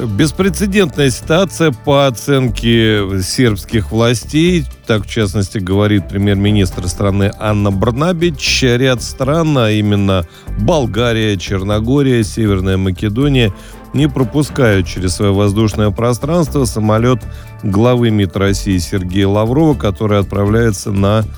Беспрецедентная ситуация по оценке сербских властей. Так, в частности, говорит премьер-министр страны Анна Брнабич. Ряд стран, а именно Болгария, Черногория, Северная Македония, не пропускают через свое воздушное пространство самолет главы МИД России Сергея Лаврова, который отправляется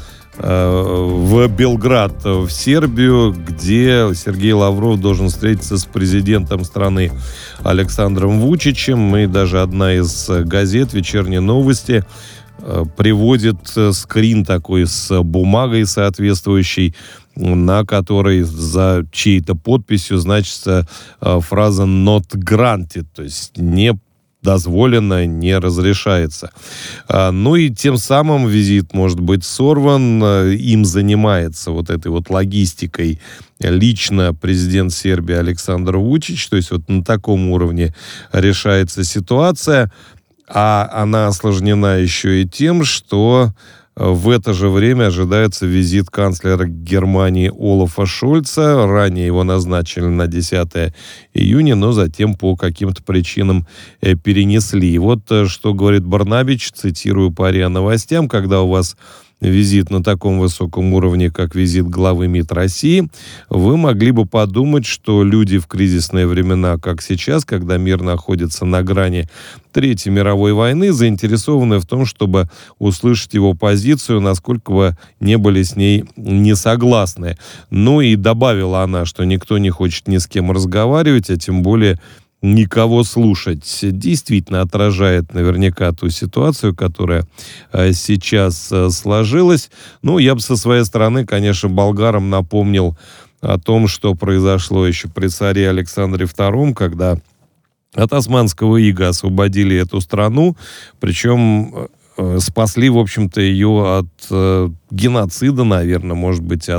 в Белград, в Сербию, где Сергей Лавров должен встретиться с президентом страны Александром Вучичем. И даже одна из газет «Вечерние новости» приводит скрин такой с бумагой соответствующей, на которой за чьей-то подписью значится фраза «not granted», то есть не дозволено, не разрешается. Ну и тем самым визит может быть сорван. Им занимается вот этой вот логистикой лично президент Сербии Александр Вучич. То есть вот на таком уровне решается ситуация. А она осложнена еще и тем, что в это же время ожидается визит канцлера Германии Олафа Шольца. Ранее его назначили на 10 июня, но затем по каким-то причинам перенесли. И вот что говорит Брнабич, цитирую по РИА Новостям: когда у вас визит на таком высоком уровне, как визит главы МИД России, вы могли бы подумать, что люди в кризисные времена, как сейчас, когда мир находится на грани Третьей мировой войны, заинтересованы в том, чтобы услышать его позицию, насколько вы не были с ней не согласны. Ну и добавила она, что никто не хочет ни с кем разговаривать, а тем более никого слушать. Действительно отражает наверняка ту ситуацию, которая сейчас сложилась. Ну, я бы со своей стороны, конечно, болгарам напомнил о том, что произошло еще при царе Александре II, когда от османского ига освободили эту страну, причем спасли, в общем-то, ее от геноцида, наверное, может быть,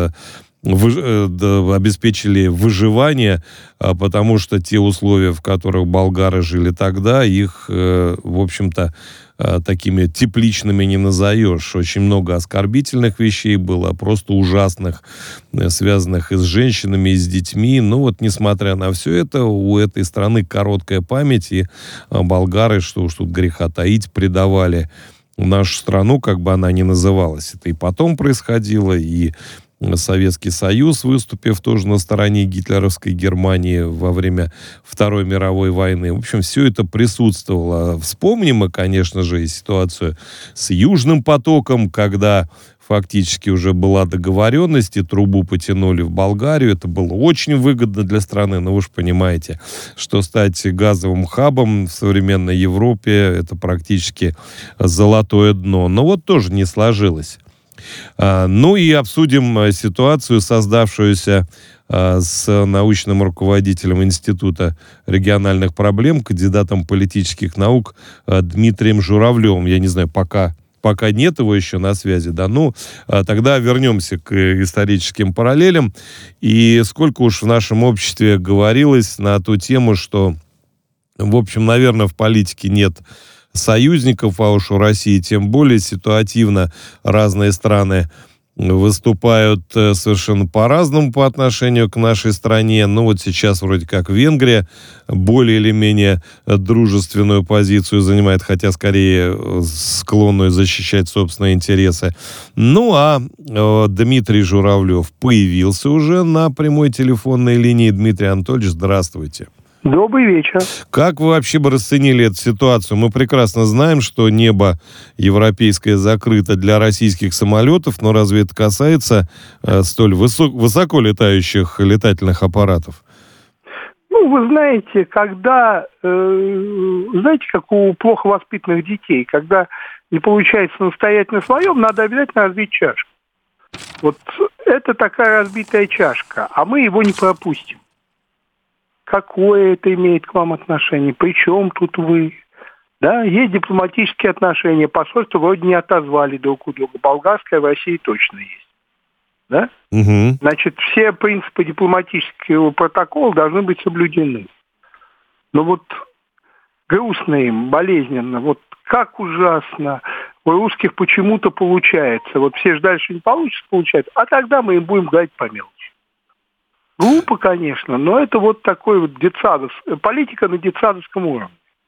обеспечили выживание, потому что те условия, в которых болгары жили тогда, их, в общем-то, такими тепличными не назовешь. Очень много оскорбительных вещей было, просто ужасных, связанных и с женщинами, и с детьми. Но вот, несмотря на все это, у этой страны короткая память, и болгары, что уж тут греха таить, предавали нашу страну, как бы она ни называлась. Это и потом происходило, и Советский Союз, выступив тоже на стороне гитлеровской Германии во время Второй мировой войны. В общем, все это присутствовало. Вспомним мы, конечно же, и ситуацию с Южным потоком, когда фактически уже была договоренность, и трубу потянули в Болгарию. Это было очень выгодно для страны, но вы же понимаете, что стать газовым хабом в современной Европе — это практически золотое дно. Но вот тоже не сложилось. Ну и обсудим ситуацию, создавшуюся с научным руководителем Института региональных проблем, кандидатом политических наук Дмитрием Журавлевым. Я не знаю, пока нет его еще на связи, да, ну, тогда вернемся к историческим параллелям. И сколько уж в нашем обществе говорилось на ту тему, что, в общем, наверное, в политике нет союзников, а уж у России тем более ситуативно разные страны выступают совершенно по-разному по отношению к нашей стране. Ну вот сейчас вроде как Венгрия более или менее дружественную позицию занимает, хотя скорее склонную защищать собственные интересы. Ну а Дмитрий Журавлев появился уже на прямой телефонной линии. Дмитрий Анатольевич, здравствуйте. Добрый вечер. Как вы вообще бы расценили эту ситуацию? Мы прекрасно знаем, что небо европейское закрыто для российских самолетов, но разве это касается столь высоко летающих летательных аппаратов? Ну, вы знаете, знаете, как у плохо воспитанных детей, когда не получается настоять на своем, надо обязательно разбить чашку. Вот это такая разбитая чашка, а мы его не пропустим. Какое это имеет к вам отношение? При чем тут вы? Да, есть дипломатические отношения. Посольства вроде не отозвали друг у друга. Болгарское в России точно есть. Да? Угу. Значит, все принципы дипломатического протокола должны быть соблюдены. Но вот грустно им, болезненно. Вот как ужасно. У русских почему-то получается. Вот все ждали, что не получится, получается. А тогда мы им будем говорить по мелочи. Глупо, конечно, но это вот такой вот политика на детсадовском уровне.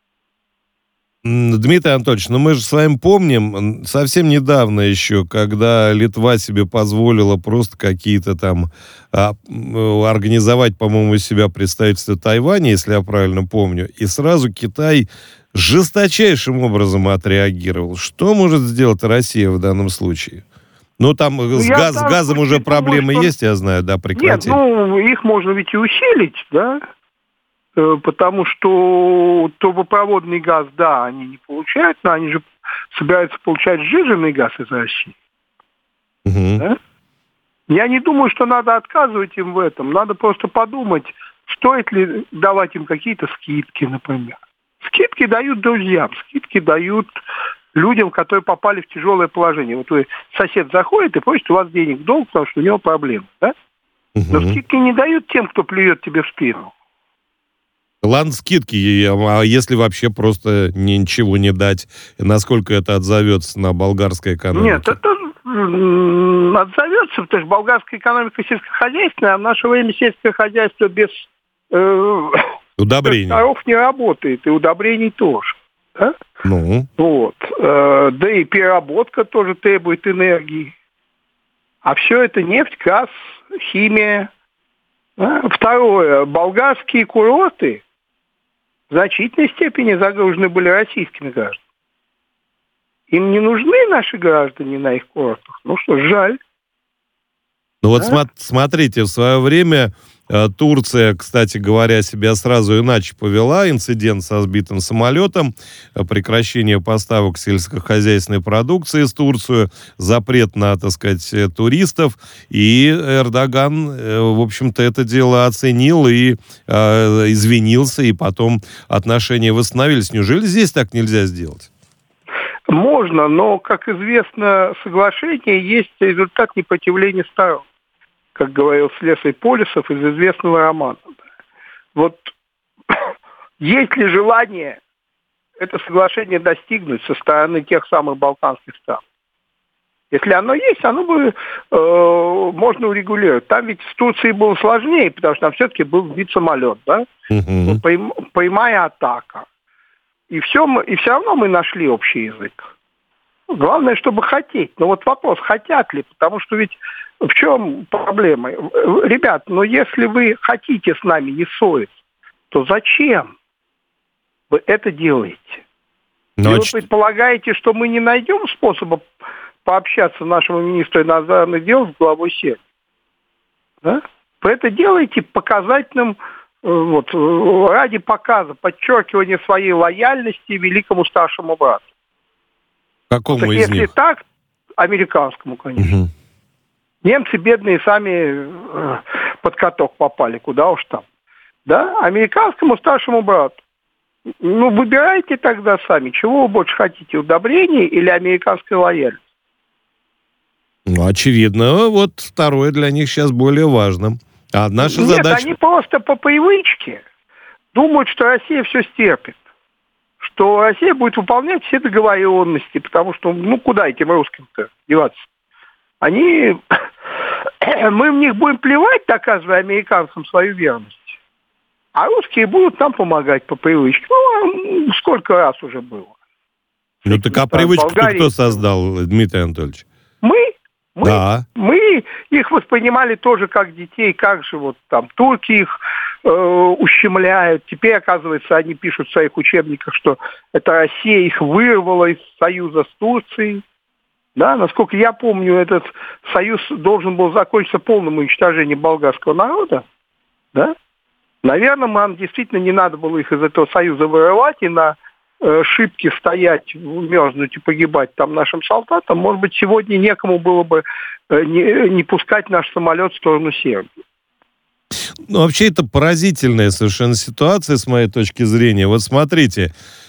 Дмитрий Анатольевич, ну мы же с вами помним, совсем недавно еще, когда Литва себе позволила просто какие-то там организовать, по-моему, из себя представительство Тайваня, если я правильно помню, и сразу Китай жесточайшим образом отреагировал. Что может сделать Россия в данном случае? Ну, там с газом уже проблемы есть, я знаю, да, прекратили. Нет, их можно ведь и усилить, да, потому что трубопроводный газ, да, они не получают, но они же собираются получать сжиженный газ из России. Угу. Да? Я не думаю, что надо отказывать им в этом. Надо просто подумать, стоит ли давать им какие-то скидки, например. Скидки дают друзьям, скидки дают людям, которые попали в тяжелое положение. Вот сосед заходит и просит у вас денег в долг, потому что у него проблемы, да? Но скидки не дают тем, кто плюет тебе в спину. Ладно, скидки, а если вообще просто ничего не дать, насколько это отзовется на болгарской экономике? Нет, это отзовется, потому что болгарская экономика сельскохозяйственная, а в наше время сельское хозяйство без удобрений. Коров не работает, и удобрений тоже. Да? Ну. Вот. Да и переработка тоже требует энергии. А все это нефть, газ, химия. Да? Второе. Болгарские курорты в значительной степени загружены были российскими гражданами. Им не нужны наши граждане на их курортах. Ну что, жаль. Ну вот смотрите, в свое время Турция, кстати говоря, себя сразу иначе повела. Инцидент со сбитым самолетом, прекращение поставок сельскохозяйственной продукции из Турции, запрет на, так сказать, туристов. И Эрдоган, в общем-то, это дело оценил и извинился, и потом отношения восстановились. Неужели здесь так нельзя сделать? Можно, но, как известно, соглашение есть результат непротивления сторон, как говорил Слесарь Полисов из известного романа. Вот есть ли желание это соглашение достигнуть со стороны тех самых балканских стран? Если оно есть, оно бы можно урегулировать. Там ведь с Турцией было сложнее, потому что там все-таки был сбит самолет, да? Прямая атака. И все равно мы нашли общий язык. Главное, чтобы хотеть. Но вот вопрос, хотят ли? Потому что ведь в чем проблема? Ребят, но если вы хотите с нами не ссориться, то зачем вы это делаете? Вы предполагаете, что мы не найдем способа пообщаться нашему министру иностранных дел с главой Сербии? Да? Вы это делаете показательным, ради показа, подчеркивания своей лояльности великому старшему брату. Какому из Если них? так, американскому, конечно. Угу. Немцы бедные сами под каток попали, куда уж там. Да? Американскому старшему брату. Ну, выбирайте тогда сами, чего вы больше хотите, удобрений или американской лояльности? Ну, очевидно, вот второе для них сейчас более важно. А наша задача... Нет, они просто по привычке думают, что Россия все стерпит. Что Россия будет выполнять все договоренности, потому что, куда этим русским-то деваться? Мы в них будем плевать, доказывая американцам свою верность. А русские будут нам помогать по привычке. Сколько раз уже было. Ну, так а привычку-то кто создал, Дмитрий Анатольевич? Мы их воспринимали тоже как детей, как же турки их ущемляют. Теперь, оказывается, они пишут в своих учебниках, что это Россия их вырвала из союза с Турцией. Да, насколько я помню, этот союз должен был закончиться полным уничтожением болгарского народа. Да? Наверное, нам действительно не надо было их из этого союза вырывать и на шибке стоять, мерзнуть и погибать там нашим солдатам. Может быть, сегодня некому было бы не пускать наш самолет в сторону Сербии. Ну, вообще, это поразительная совершенно ситуация, с моей точки зрения. Вот смотрите,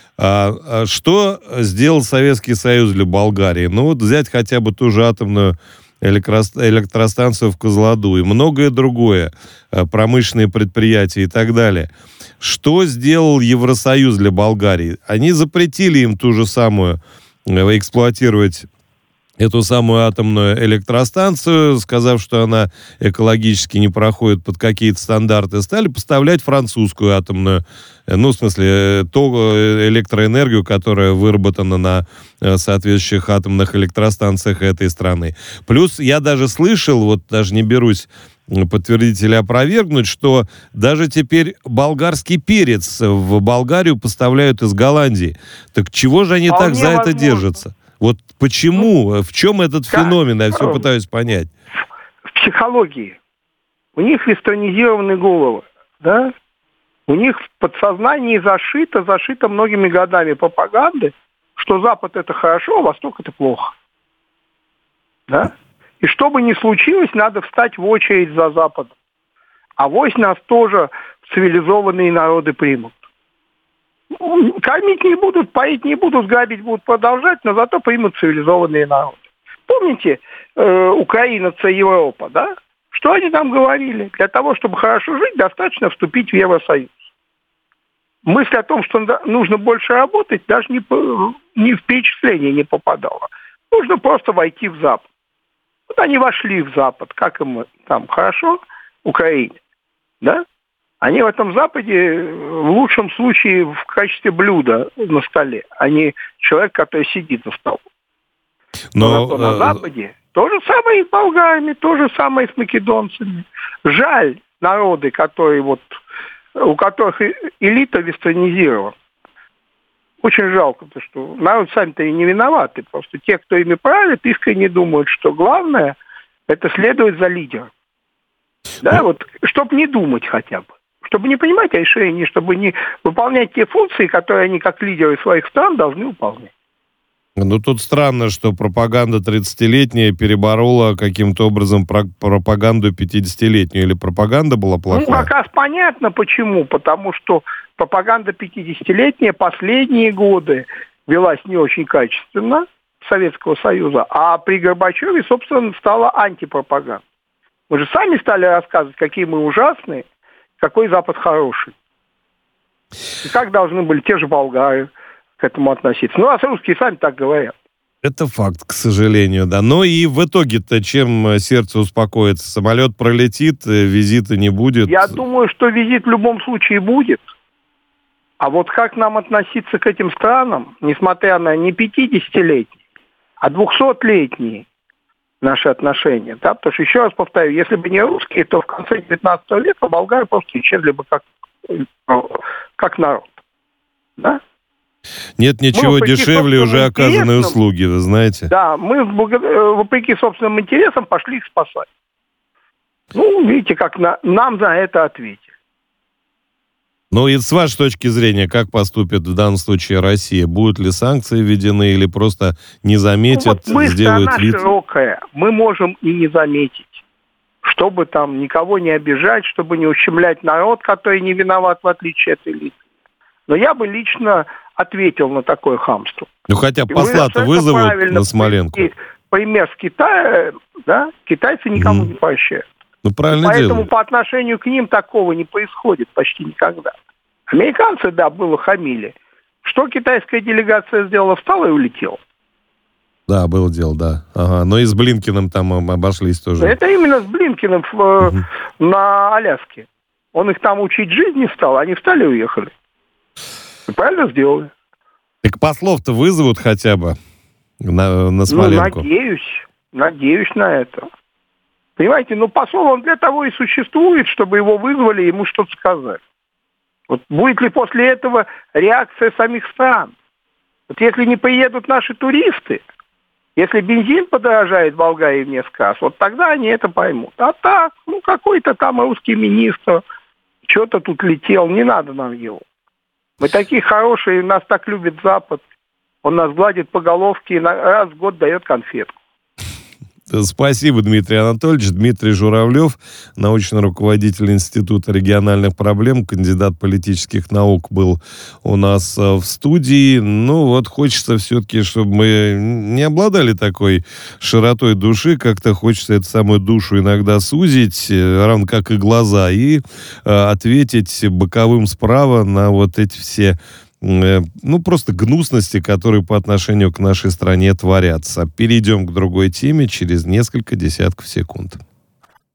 что сделал Советский Союз для Болгарии? Ну, вот взять хотя бы ту же атомную электростанцию в Козлодуе, многое другое, промышленные предприятия и так далее. Что сделал Евросоюз для Болгарии? Они запретили им ту же самую эксплуатировать эту самую атомную электростанцию, сказав, что она экологически не проходит под какие-то стандарты, стали поставлять французскую атомную, ну, в смысле, ту электроэнергию, которая выработана на соответствующих атомных электростанциях этой страны. Плюс я даже слышал, вот даже не берусь подтвердить или опровергнуть, что даже теперь болгарский перец в Болгарию поставляют из Голландии. Так чего же они так за это держатся? Вот почему? В чем этот феномен? Я все пытаюсь понять. В психологии. У них вестернизированы головы, да? У них в подсознании зашито многими годами пропаганды, что Запад это хорошо, а Восток это плохо. Да? И что бы ни случилось, надо встать в очередь за Западом. Авось нас тоже цивилизованные народы примут. Кормить не будут, поить не будут, грабить будут продолжать, но зато примут цивилизованные народы. Помните, Украина – это Европа, да? Что они там говорили? Для того, чтобы хорошо жить, достаточно вступить в Евросоюз. Мысль о том, что нужно больше работать, даже ни в перечисление не попадала. Нужно просто войти в Запад. Вот они вошли в Запад. Как им там хорошо? Украине. Да? Они в этом Западе в лучшем случае в качестве блюда на столе, а не человек, который сидит за столом. Но зато на Западе то же самое и с болгарами, то же самое и с македонцами. Жаль народы, которые у которых элита вестернизирована. Очень жалко, потому что народ сами-то и не виноваты. Просто те, кто ими правит, искренне думают, что главное – это следовать за лидером. Да, вот, чтобы не думать хотя бы. Чтобы не принимать решения, чтобы не выполнять те функции, которые они как лидеры своих стран должны выполнять. Ну, тут странно, что пропаганда 30-летняя переборола каким-то образом пропаганду 50-летнюю. Или пропаганда была плохая? Ну, как раз понятно почему. Потому что пропаганда 50-летняя последние годы велась не очень качественно Советского Союза, а при Горбачеве, собственно, стала антипропаганда. Мы же сами стали рассказывать, какие мы ужасные, какой Запад хороший. И как должны были те же болгары к этому относиться. Ну, а русские сами так говорят. Это факт, к сожалению, да. Но и в итоге-то чем сердце успокоится? Самолет пролетит, визита не будет? Я думаю, что визит в любом случае будет. А вот как нам относиться к этим странам, несмотря на не 50-летние, а 200-летние наши отношения, да? Потому что, еще раз повторю, если бы не русские, то в конце 19 века болгары просто исчезли бы как народ. Да? Нет ничего дешевле уже оказанной услуги, вы знаете. Да, мы, вопреки собственным интересам, пошли их спасать. Ну, видите, как нам за это ответили. Ну и с вашей точки зрения, как поступит в данном случае Россия? Будут ли санкции введены или просто не заметят, сделают вид? Мы страна широкая, мы можем и не заметить. Чтобы там никого не обижать, чтобы не ущемлять народ, который не виноват, в отличие от элиты. Но я бы лично ответил на такое хамство. Ну хотя посла-то вызовут на Смоленку. Пример с Китая, да, китайцы никому не прощают. Ну правильно Поэтому делают. по отношению к ним такого не происходит почти никогда. Американцы, да, было хамили. Что китайская делегация сделала? Встала и улетела. Да, было дело, да. Ага. Но и с Блинкиным там обошлись тоже. Это именно с Блинкиным на Аляске. Он их там учить жизни стал, они встали и уехали. И правильно сделали. Так послов-то вызовут хотя бы на Смоленку? Ну, надеюсь на это. Понимаете, посол, он для того и существует, чтобы его вызвали и ему что-то сказать. Вот будет ли после этого реакция самих стран? Вот если не приедут наши туристы, если бензин подорожает в Болгарии в несколько раз, вот тогда они это поймут. А так, какой-то там русский министр что-то тут летел, не надо нам его. Мы такие хорошие, нас так любит Запад. Он нас гладит по головке и раз в год дает конфетку. Спасибо, Дмитрий Анатольевич. Дмитрий Журавлев, научный руководитель Института региональных проблем, кандидат политических наук, был у нас в студии. Ну, вот хочется все-таки, чтобы мы не обладали такой широтой души, как-то хочется эту самую душу иногда сузить, равно как и глаза, и ответить боковым справа на вот эти все просто гнусности, которые по отношению к нашей стране творятся. Перейдем к другой теме через несколько десятков секунд.